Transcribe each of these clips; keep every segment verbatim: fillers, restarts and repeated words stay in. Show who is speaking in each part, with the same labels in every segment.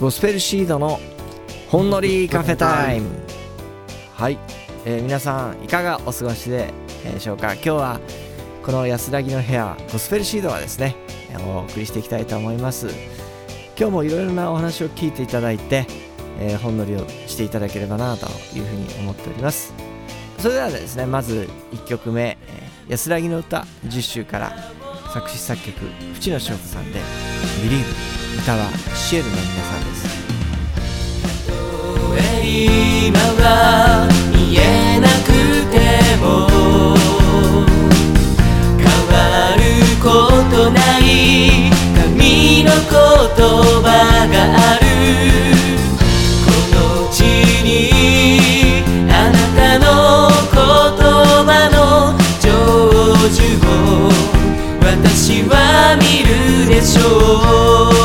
Speaker 1: ゴスペルシードのほんのりカフェタイム。はい、えー、皆さんいかがお過ごしでしょうか。今日はこの安らぎの部屋ゴスペルシードはですねお送りしていきたいと思います。今日もいろいろなお話を聞いていただいて、えー、ほんのりをしていただければなというふうに思っております。それではですね、まずいっきょくめ、えー、安らぎの歌じゅっしゅうから作詞作曲淵野翔子さんでビリーブ、歌はシエルの皆さんです。
Speaker 2: 今は見えなくても変わることない神の言葉がある。この地にあなたの言葉の成就を私は見るでしょう。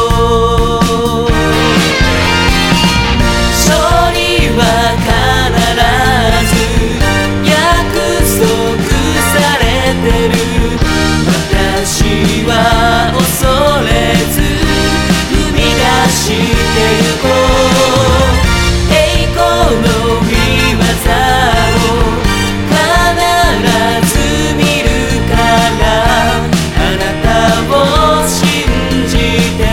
Speaker 2: 私は恐れず踏み出してゆこう。栄光の御業を必ず見るからあなたを信じて。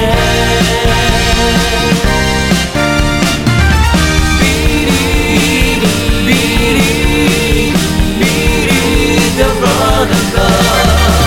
Speaker 2: ビリービリービリードロードロー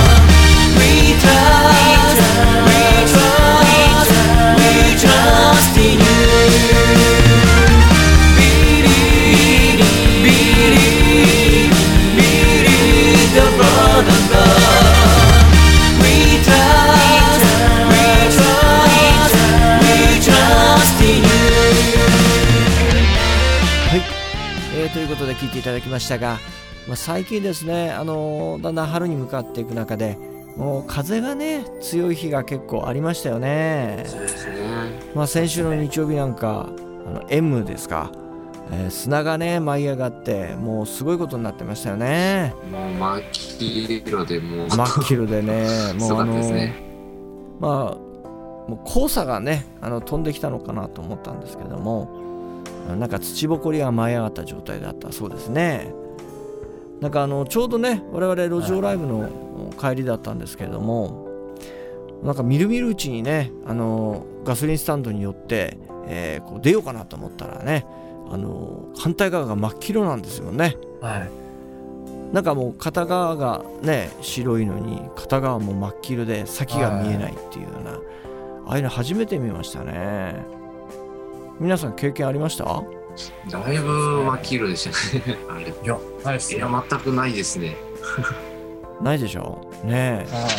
Speaker 1: ということで聞いていただきましたが、まあ、最近ですね、あのー、だんだん春に向かっていく中でもう風がね強い日が結構ありましたよね。
Speaker 3: そうですね。
Speaker 1: まあ、先週の日曜日なんかあの M ですか、えー、砂がね舞い上がってもうすごいことになってましたよね。
Speaker 3: もう真っ黄色でもう
Speaker 1: 真っ黄色でねもうあのー、
Speaker 3: ね
Speaker 1: まあもう黄砂がねあの飛んできたのかなと思ったんですけども、なんか土ぼこりが舞い上がった状態だったそうですね。なんかあのちょうどね我々路上ライブの帰りだったんですけれども、なんかみるみるうちにねあのガソリンスタンドに寄って、えー、こう出ようかなと思ったらねあの反対側が真っ黄色なんですよね。
Speaker 4: はい。
Speaker 1: なんかもう片側がね白いのに片側も真っ黄色で先が見えないっていうような、はい、ああいうの初めて見ましたね。皆さん経験ありました？
Speaker 3: だいぶ真っ黄色でしたね。あれ。
Speaker 4: いや、ないですね。
Speaker 3: いや、全くないですね。
Speaker 1: ないでしょねえ。
Speaker 4: はい。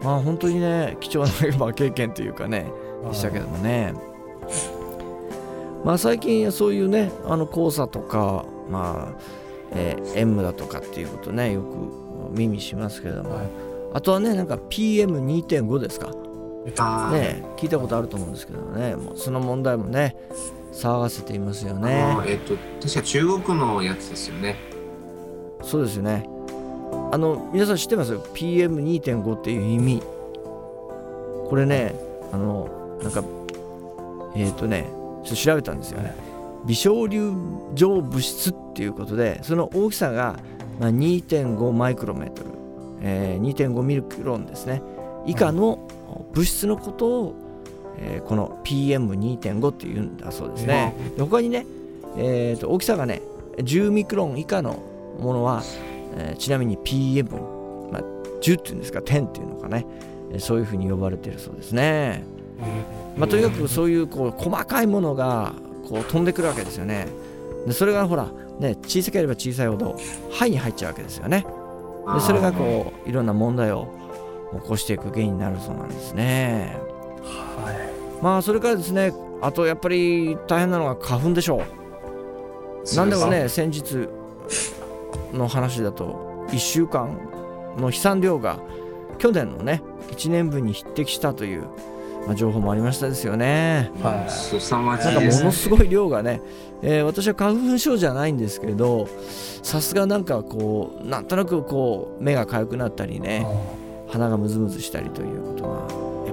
Speaker 1: まあ本当にね貴重な経験というかねでしたけどもね。まあ最近そういうねあの黄砂とかまあ、えー、M だとかっていうことねよく耳しますけども、はい、あとはねなんか ピーエムにてんご ですかね、聞いたことあると思うんですけどね、もうその問題もね騒がせていますよね。
Speaker 3: あのえっと確か中国のやつですよね。
Speaker 1: そうですよね。あの皆さん知ってます？ ピーエムにてんご っていう意味。これねあのなんかえっとねちょっと調べたんですよね。微小粒状物質っていうことで、その大きさが、まあ、にてんごマイクロメートル、えー、にてんごミクロンですね以下の物質のことを、えー、この ピーエムにてんご っていうんだそうですね。で他にね、えー、と大きさがねじゅうミクロン以下のものは、えー、ちなみに ピーエム、まあ、じゅうっていうんですかじゅうっていうのかね、えー、そういうふうに呼ばれているそうですね。まあ、とにかくそういうこう細かいものがこう飛んでくるわけですよね。でそれがほらね小さければ小さいほど肺に入っちゃうわけですよね。でそれがこういろんな問題を起こしていく原因になるそうなんですね。
Speaker 4: はい。
Speaker 1: まあそれからですね、あとやっぱり大変なのが花粉でしょう。なんでもね先日の話だといっしゅうかんの飛散量が去年のねいちねんぶんに匹敵したという、まあ、情報もありましたですよね。
Speaker 4: はい。
Speaker 3: 凄まじ
Speaker 1: なんか
Speaker 3: いですね。
Speaker 1: ものすごい量がね、えー、私は花粉症じゃないんですけど、さすがなんかこうなんとなくこう目が痒くなったりね、鼻がムズムズしたりということがやっ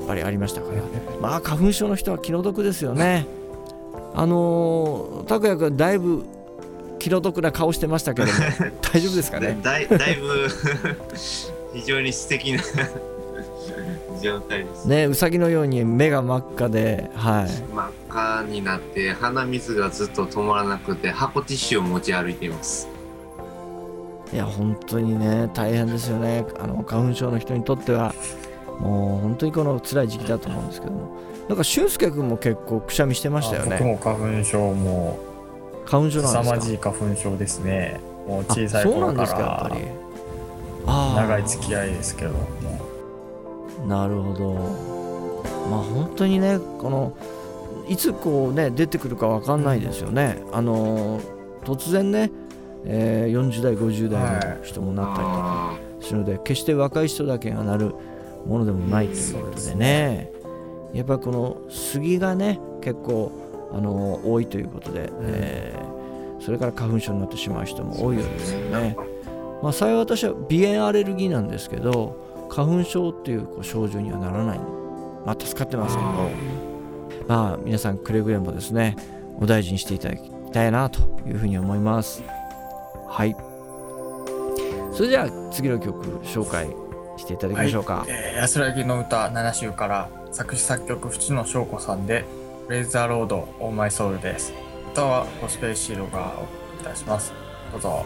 Speaker 1: ぱりありましたから、まあ花粉症の人は気の毒ですよね。あの拓也君だいぶ気の毒な顔してましたけども大丈夫ですかね。
Speaker 3: だい、だいぶ非常に素敵な状態です
Speaker 1: ね。うさぎのように目が真っ赤で、はい、
Speaker 3: 真っ赤になって鼻水がずっと止まらなくて箱ティッシュを持ち歩いています。
Speaker 1: いや本当にね大変ですよね。あの花粉症の人にとってはもう本当にこの辛い時期だと思うんですけども、なんか俊介君も結構くしゃみしてましたよね。
Speaker 4: 僕も花粉症も
Speaker 1: 花粉症なんですか。
Speaker 4: 凄まじい花粉症ですね。もう小さい頃から長い付き合いですけども。
Speaker 1: なるほど。まあ本当にねこのいつこうね出てくるか分かんないですよね。あの突然ね、えー、よんじゅう代ごじゅう代の人もなったりとかするので、はい、決して若い人だけがなるものでもないということでね、やっぱりこの杉がね結構あの多いということで、うんえー、それから花粉症になってしまう人も多いようですよね。まあ幸い私は鼻炎アレルギーなんですけど花粉症っていうこう症状にはならない、まあ助かってますけど、まあ皆さんくれぐれもですねお大事にしていただきたいなというふうに思います。はい、それでは次の曲紹介していただきましょうか。
Speaker 4: はいえー、安らぎの歌ななしゅうから作詞作曲淵野翔子さんで Praise the Lord on My Soul です。歌はゴスペルシードがお送りいたします。どうぞ。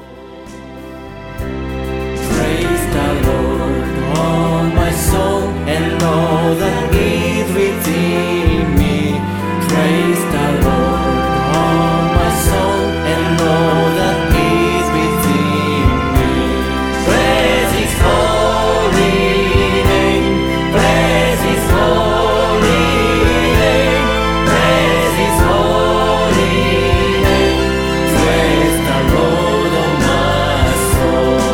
Speaker 2: Praise the Lord on my soul and all that is within me. Praise the Lord on my soul and all that is within me. Praise His holy name. Praise His holy name. Praise His holy name. Praise the Lord on my soul.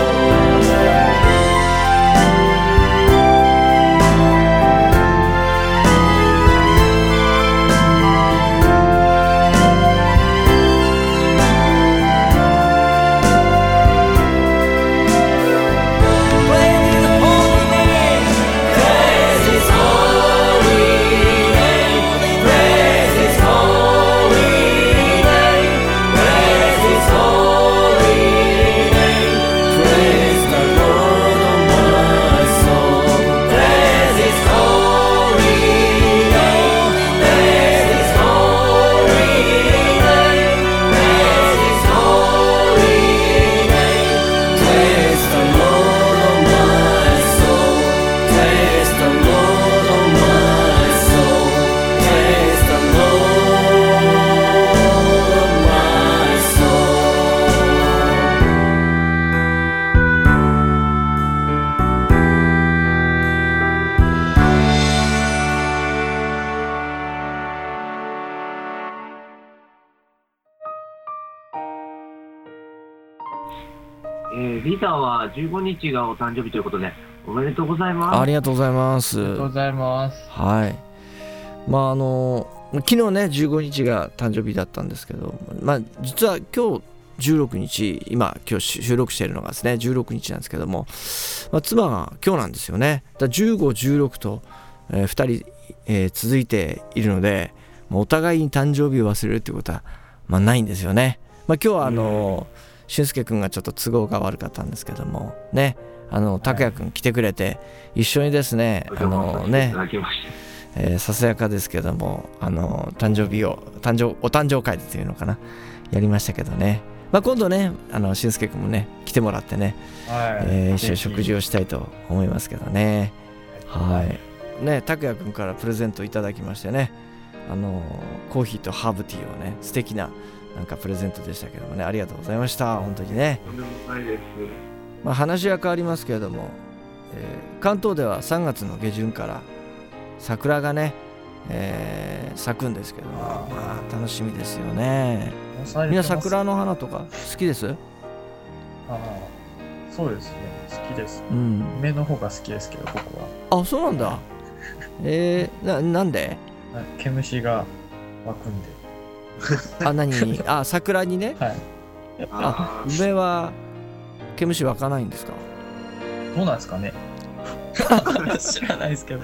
Speaker 3: えー、リーダーはじゅうごにちがお誕生日ということでおめでとうございます。
Speaker 1: ありがとうございます。
Speaker 4: ありがとうございます。
Speaker 1: はい。まああの昨日ねじゅうごにちが誕生日だったんですけど、まあ実は今日じゅうろくにち、今今日収録しているのがですねじゅうろくにちなんですけども、まあ、妻が今日なんですよね。だじゅうご、じゅうろくと、えー、ふたり、えー、続いているので、もうお互いに誕生日を忘れるということは、まあ、ないんですよね。まあ、今日はあの俊介くんがちょっと都合が悪かったんですけどもね、あの拓也くん来てくれて一緒にですね、あのねえー、ささやかですけども、あの誕生日を誕生お誕生会っていうのかなやりましたけどね。まあ、今度ねあの俊介くんもね来てもらってね、はいえー、一緒に食事をしたいと思いますけどね。はいね、拓也くんからプレゼントいただきましてね、あのコーヒーとハーブティーをね素敵ななんかプレゼントでしたけどもね、ありがとうございました。本当にね。
Speaker 3: とんでもないです。
Speaker 1: まあ、話は変わりますけれども、えー、関東ではさんがつの下旬から桜がね、えー、咲くんですけども、まあ、楽しみですよね。みんな桜の花とか好きです？
Speaker 4: ああ、そうですね、好きです。
Speaker 1: うん。
Speaker 4: 梅の方が好きですけど、僕
Speaker 1: は。あ、そうなんだ。えー、な、なんで？
Speaker 4: 毛虫が湧くんで。
Speaker 1: あ、何？あ、桜にね。
Speaker 4: はい。
Speaker 1: あ、梅は毛虫湧かないんですか？
Speaker 4: どうなんですかね。知らないですけど。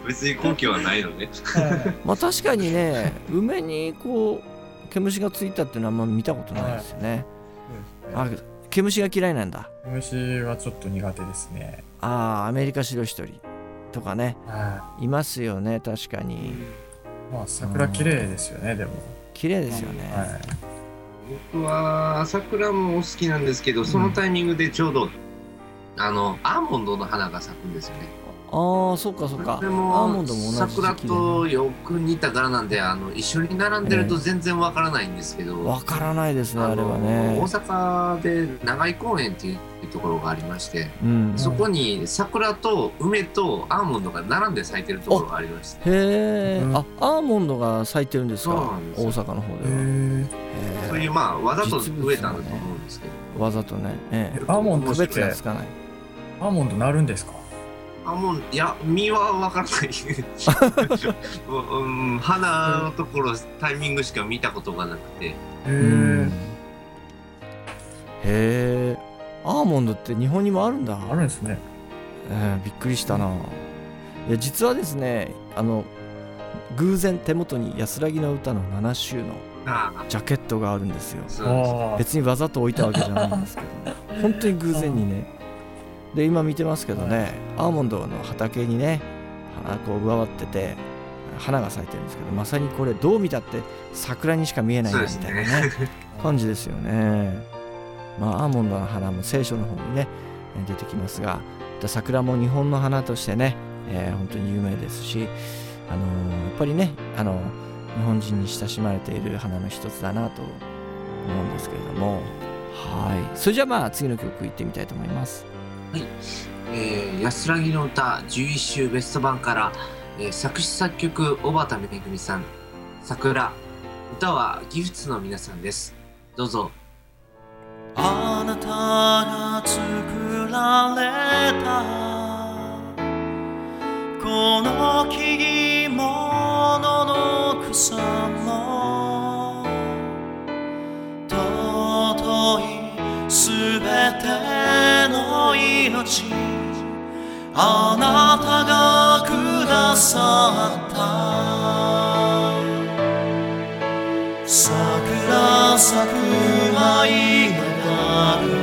Speaker 3: 別に根拠はないのね。
Speaker 1: まあ確かにね、梅にこう毛虫がついたっていうのはあんま見たことないですよね。あ、毛虫が嫌いなんだ。
Speaker 4: 毛虫はちょっと苦手ですね。
Speaker 1: ああ、アメリカ白一人とかね、
Speaker 4: はい
Speaker 1: ますよね、確かに。
Speaker 4: まあ桜綺麗ですよね、でも。
Speaker 1: 綺麗ですよね。
Speaker 4: はい、
Speaker 3: 僕は桜も好きなんですけど、そのタイミングでちょうど、うん、あのアーモンドの花が咲くんですよね。
Speaker 1: ああ、そうかそうか。
Speaker 3: でも
Speaker 1: アーモンドも同じ時期で、ね、
Speaker 3: 桜とよく似た柄なんで、あの一緒に並んでると全然わからないんですけど。
Speaker 1: わ、えー、からないですね、あれはね。
Speaker 3: 大阪で長井公園っていうところがありまして、うん、そこに桜と梅とアーモンドが並んで咲いてるところがありまして。
Speaker 1: へえ、うん、あ、アーモンドが咲いてるんですか。大阪の方では。へ
Speaker 3: え。そういうまあわざと植えたんだと思うんですけど。
Speaker 1: ね、わざとね。え
Speaker 4: え、アーモンドって
Speaker 1: 区別がつかない。
Speaker 4: アーモンドなるんですか。
Speaker 3: あ、もういや、実は分からないうん、花のところタイミングしか見たことがなくて。へ
Speaker 1: え。へえ。アーモンドって日本にもあるんだ。
Speaker 4: あるんですね。
Speaker 1: えー、びっくりしたな。いや、実はですね、あの偶然手元に安らぎの歌のなな週のジャケットがあるんですよ。別にわざと置いたわけじゃないんですけどね。本当に偶然にね。で今見てますけどね、アーモンドの畑にね、花こう上わってて花が咲いてるんですけど、まさにこれどう見たって桜にしか見えないみたいなね感じですよね。まあアーモンドの花も聖書の方にね出てきますが、桜も日本の花としてね、えー、本当に有名ですし、あのー、やっぱりね、あの日本人に親しまれている花の一つだなと思うんですけれども、はい、それじゃあまあ次の曲いってみたいと思います。
Speaker 3: はい、えー、安らぎの歌じゅういっ週ベスト版から、えー、作詞作曲小畑めぐみさん、桜、歌はギフツの皆さんです。どうぞ。
Speaker 2: あなたが作られたこの木々の草も尊いすべての命、あなたがくださった桜咲く愛がある、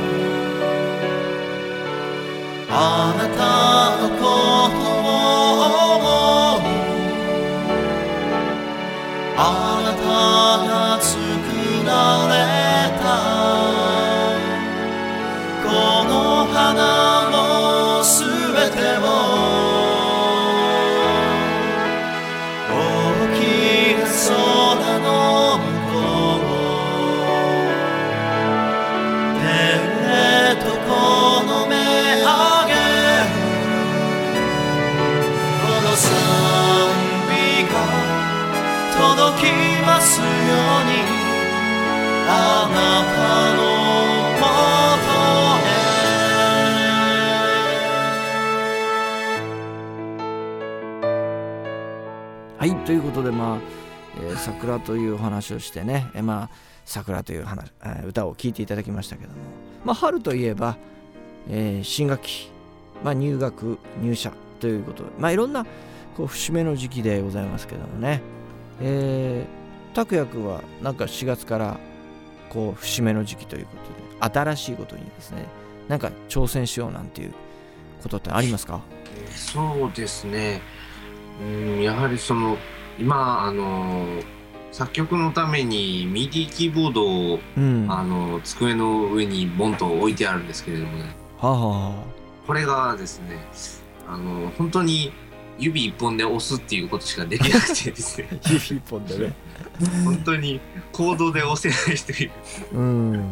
Speaker 2: あなたのことを思う、あなたが作られたこの花もすべても大きな空の向こう、天へとこの目上げる、この賛美が届きますように、あなたのもとへ。
Speaker 1: はい、ということで、まあえー、桜というお話をしてね、えー、まあ桜という話、えー、歌を聴いていただきましたけども、まあ、春といえば、えー、新学期、まあ、入学入社ということで、まあ、いろんなこう節目の時期でございますけどもね、えー、拓也君はなんかしがつからこう節目の時期ということで新しいことにですね、なんか挑戦しようなんていうことってありますか？
Speaker 3: そうですね、うん、やはりその今あの作曲のためにミディキーボードを、うん、あの机の上にボンと置いてあるんですけれどもね、
Speaker 1: はあはあ、
Speaker 3: これがですね、あの本当に指一本で押すっていうことしかできなくてですね
Speaker 1: 指一本でね
Speaker 3: 本当にコードで押せないという、うん、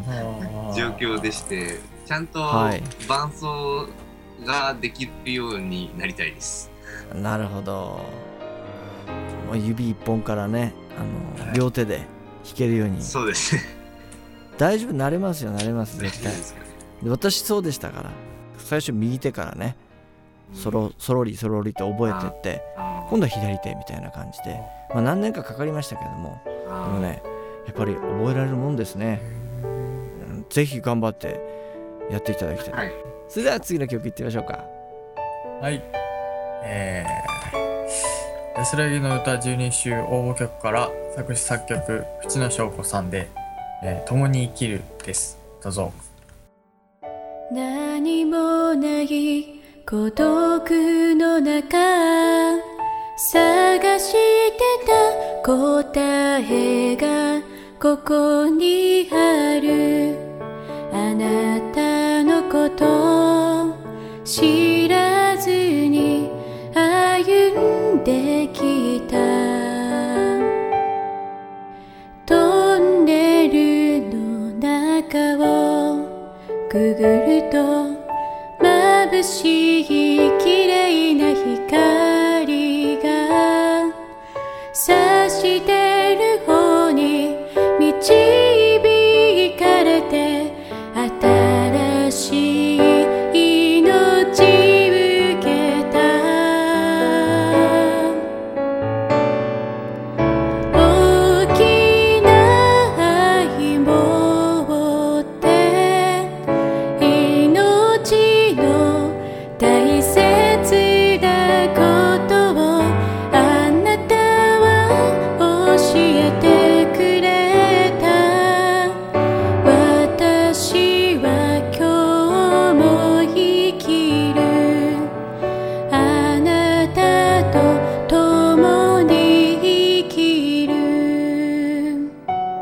Speaker 3: 状況でして、ちゃんと伴奏ができるようになりたいです。
Speaker 1: なるほど。指一本からね、あの両手で弾けるように。
Speaker 3: そうですね。
Speaker 1: 大丈夫、慣れますよ、慣れます絶対。で私そうでしたから、最初右手からね、そろそろりそろりと覚えてって、今度は左手みたいな感じで、まあ、何年かかかりましたけども、でもね、やっぱり覚えられるもんですね。ぜひ頑張ってやっていただきたい、はい、それでは次の曲いってみましょうか。
Speaker 4: はい、えー安らぎの歌じゅうに週応募曲から作詞作曲淵野翔子さんで、えー、共に生きるです。どうぞ。
Speaker 5: 何もない孤独の中探してた答えがここにある。あなたのこと知らずに歩んできた。トンネルの中をくぐると眩しい綺麗な光が差してる方に導かれて新しい命受けた。大きな愛持って命の大切なことをあなたは教えてくれた。私は今日も生きる。あなたと共に生きる。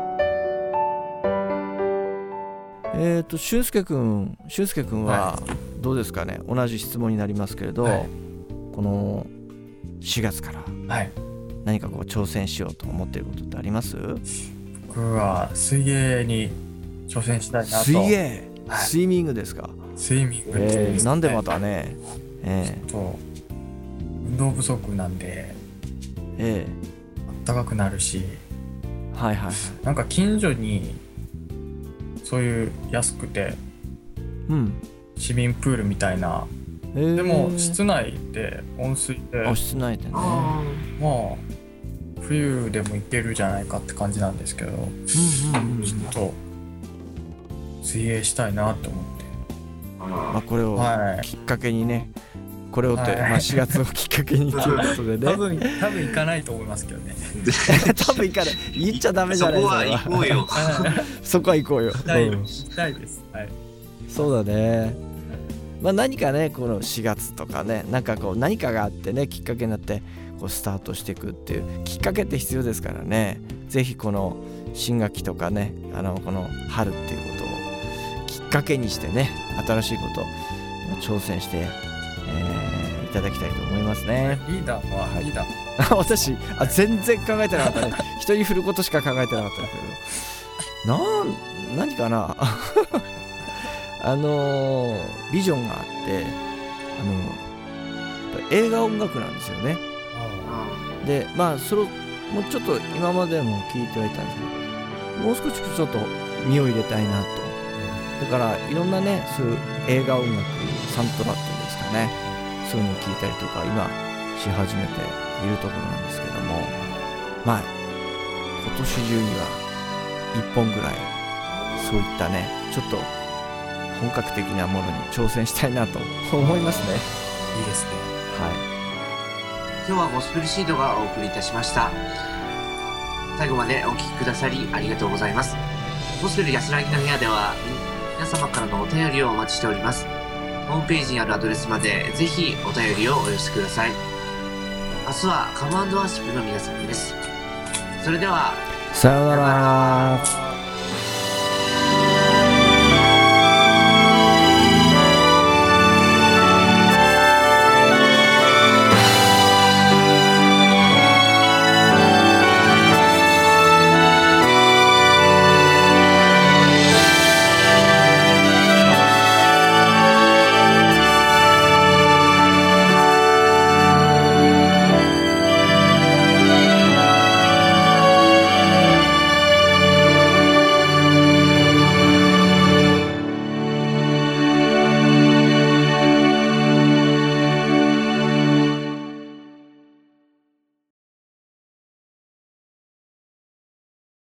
Speaker 1: えっ、ー、と俊介くん俊介くんはどうですかね、同じ質問になりますけれど、はい、このしがつから何かこう挑戦しようと思っていることってあります？
Speaker 4: 僕は水泳に挑戦したいなと。
Speaker 1: 水泳、はい、スイミングですか？
Speaker 4: スイミングです、ね。
Speaker 1: えー、なんでまたね、えー、
Speaker 4: と運動不足なんで、
Speaker 1: え
Speaker 4: ー、暖かくなるし、
Speaker 1: はいはい、
Speaker 4: なんか近所にそういう安くて、うん、市民プールみたいな、えー、でも室内で温水で、
Speaker 1: あ、室内でね、
Speaker 4: まあ冬でも行けるじゃないかって感じなんですけど、うんうんうん、ちょっと水泳したいなと思って、
Speaker 1: まあ、これをきっかけにね、はい、これをって、はい、まあ、しがつをきっかけにということでね
Speaker 4: 多分多分行かないと思いますけどね
Speaker 1: 多分行かない、言っちゃダメじゃないですか。
Speaker 3: そこは行こうよ
Speaker 1: そこは行こうよ。
Speaker 4: 行きたい、うん、行きたいです、はい、
Speaker 1: そうだね。まあ、何かね、このしがつとかね、なんかこう何かがあってね、きっかけになってこうスタートしていくっていうきっかけって必要ですからね。ぜひこの新学期とかね、あのこの春っていうことをきっかけにしてね、新しいことを挑戦して、えー、いただきたいと思いますね。
Speaker 4: リーダーは、はい、リーダー
Speaker 1: 私あ全然考えてなかったね人に振ることしか考えてなかったけど、なん何かなあのー、ビジョンがあって、あのー、映画音楽なんですよね。で、まあそれをもうちょっと今までも聞いてはいたんですけど、もう少しちょっと身を入れたいなと。だからいろんなね、そういう映画音楽サントラっていうんですかね、そういうのを聞いたりとか今し始めているところなんですけども、まあ今年中にはいっぽんぐらいそういったね、ちょっと本格的なものに挑戦したいなと思いますね。
Speaker 4: いいですね。
Speaker 1: はい。
Speaker 3: 今日はゴスペルシードがお送りいたしました。最後までお聞きくださりありがとうございます。ゴスペル安らぎの部屋では皆様からのお便りをお待ちしております。ホームページにあるアドレスまでぜひお便りをお寄せください。明日はカム&ワーシップの皆さんです。それでは
Speaker 1: さようなら。